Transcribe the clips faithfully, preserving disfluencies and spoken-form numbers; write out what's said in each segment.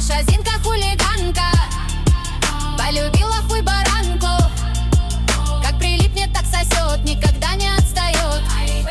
наша Зинка хулиганка полюбила хуй баранку. Как прилипнет, так сосет, никогда не отстает.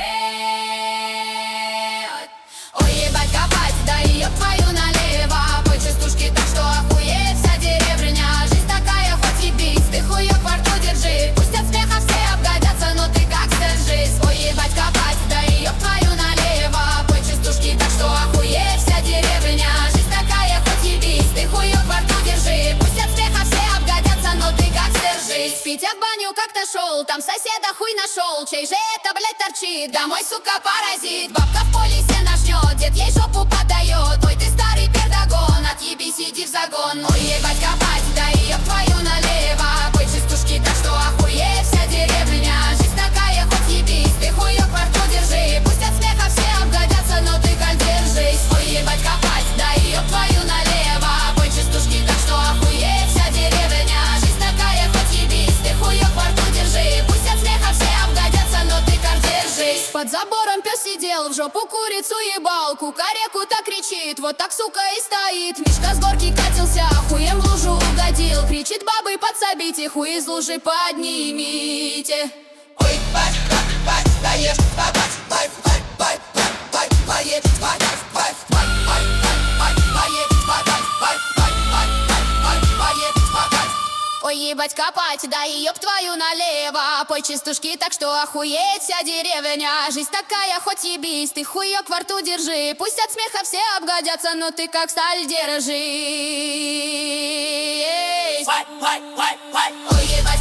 Ой, ебать копать, да ее твою налево. По частушке так, что охуеет вся деревня. Жизнь такая, хоть и бись, ты хуёк во рту держи. Пусть от смеха все обгадятся, но ты как держись. Ой, ебать копать, да ее твою налево. По частушке так, что охуеет вся деревня. Жизнь такая, хоть и бись, ты хуёк во рту держи. Пусть от смеха все обгадятся, но ты как держись. Питя в баню как-то шел, там соседа хуй нашел. Чей же это, блядь, торчит? Домой, сука, паразит. Бабка в поле сено жнет, дед ей жопу подает. Ой, ты старый пердагон, отъебись, иди в загон. Ой, ебать копать, да ее твою налево. Пой частушки так, что охуеет вся деревня. Жизнь такая, хоть ебись, ты хуёк во рту держи. Пусть от смеха все обгадятся, но ты как держись. Ой, ебать копать, да ее твою налево. Пой частушки так, что охуеет вся деревня. Жизнь такая, хоть ебись, ты хуёк во рту держи. Пусть от смеха все обгадятся, но ты как держись. Под забором пес сидел, в жопу курицу ебал. Кукареку так кричит, вот так, сука, и стоит. Мишка с горки катился, хуем в лужу угодил. Кричит: бабы, подсобите, хуй из лужи поднимите. Ой, бать, бать, бать, да ешь, бать, бать, бать, бать, бать, бать, бать, бать, бать, бать, бать, бать, бать, бать, бать, бать, бать, бать, бать. Ой, ебать копать, да ёб твою налево. Пой частушки так, что охуеет вся деревня. Жизнь такая, хоть ебись, ты хуёк во рту держи. Пусть от смеха все обгадятся, но ты как сталь держись. Бать, бать, бать, бать. Ой, ебать